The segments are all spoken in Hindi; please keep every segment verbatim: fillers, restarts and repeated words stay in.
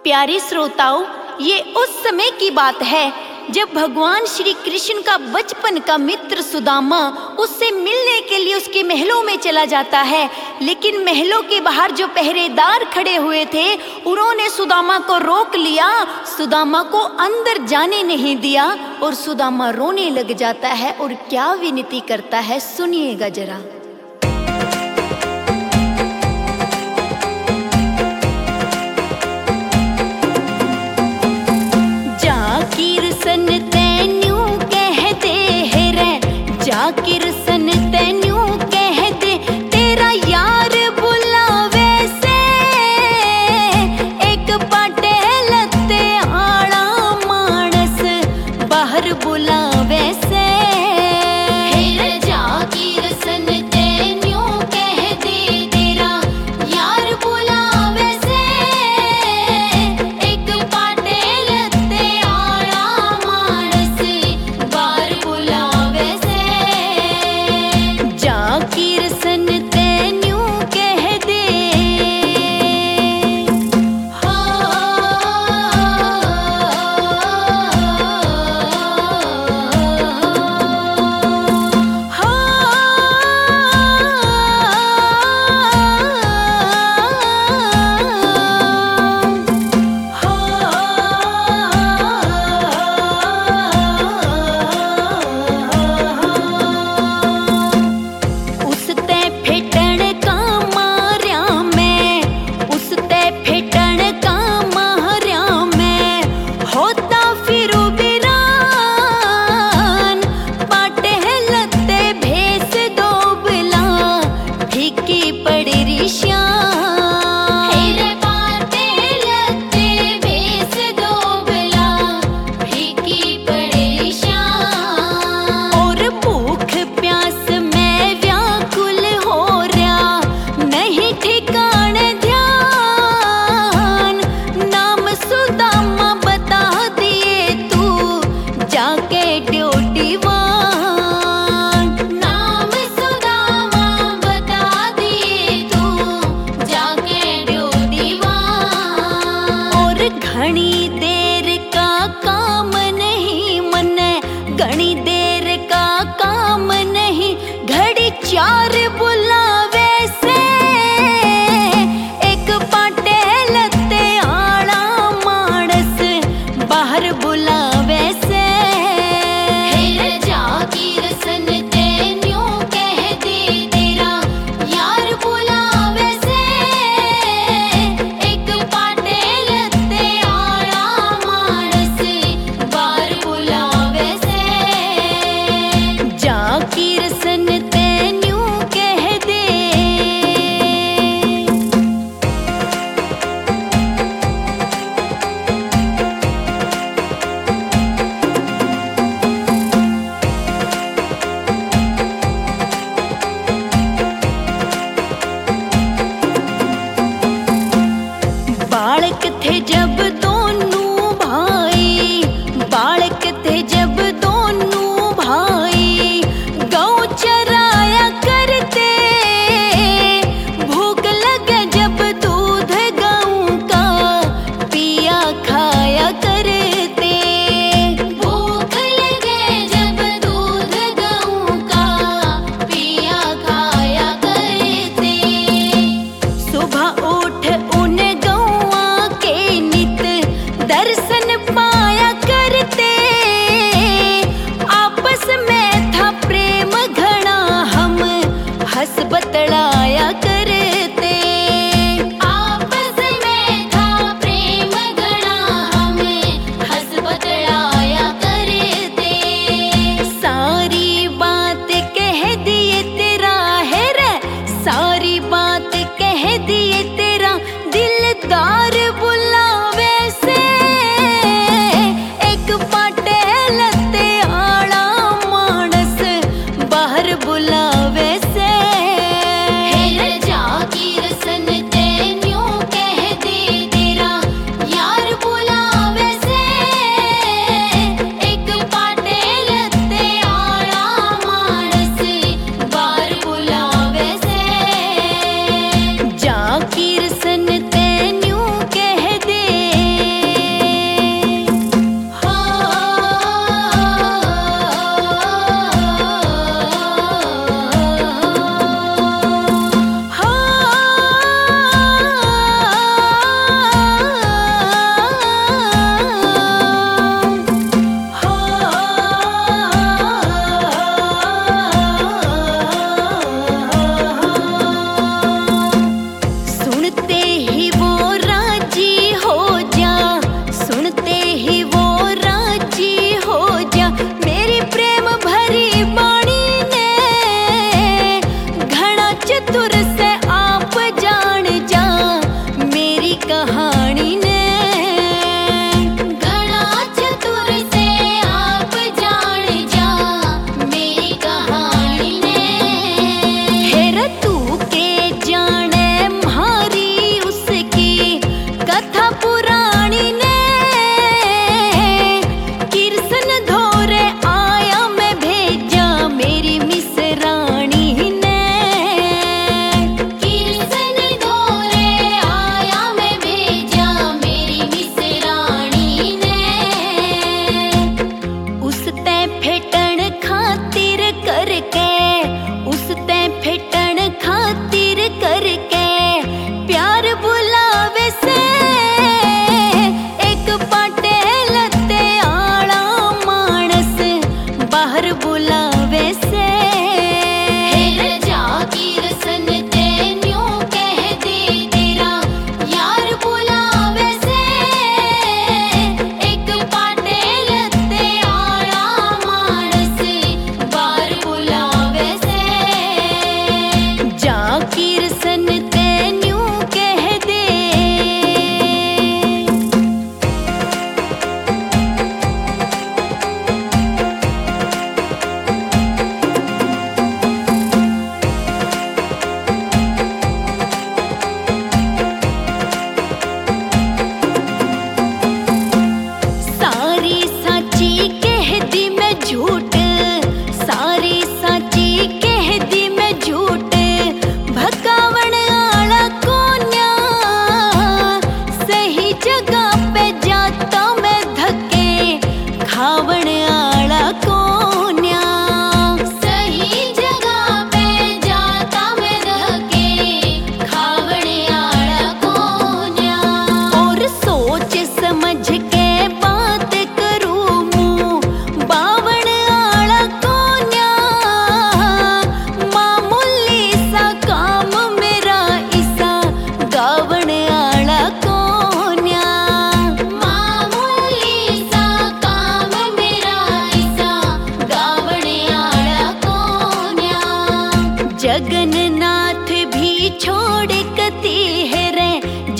प्यारे श्रोताओं, ये उस समय की बात है जब भगवान श्री कृष्ण का बचपन का मित्र सुदामा उससे मिलने के लिए उसके महलों में चला जाता है। लेकिन महलों के बाहर जो पहरेदार खड़े हुए थे उन्होंने सुदामा को रोक लिया, सुदामा को अंदर जाने नहीं दिया और सुदामा रोने लग जाता है और क्या विनती करता है, सुनिएगा जरा। किरसन तैन्यू कह दे रे, जा किरसन तैन्यू कह दे, तेरा यार बुलावे से एक पाटे लत्ते आड़ा मानस बाहर बुलावे से। जा किरसन तैन्यू कह दे, तेरा यार बुलावे से एक पाटे लत्ते किरसन तैन्यू कह दे। घनी देर का काम नहीं मने, घनी देर का काम नहीं, घड़ी चार बुलावे से एक पाटे लत्ते आड़ा मानस बाहर बुलावे से। जा किरसन तैन्यू कह दे, तेरा यार बुलावे से एक पाटे लत्ते किरसन तैन्यू कह दे। बालक थे जब दोनों भाई, बालक थे जब दोनों भाई, गौ चराया करते, भूख लगे जब दूध गऊ का पिया खाया करते। भूख लगे जब दूध गऊ का पिया खाया करते। सुबह उठ उन गौआ के नित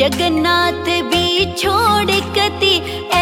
जगन्नाथ भी छोड़ कति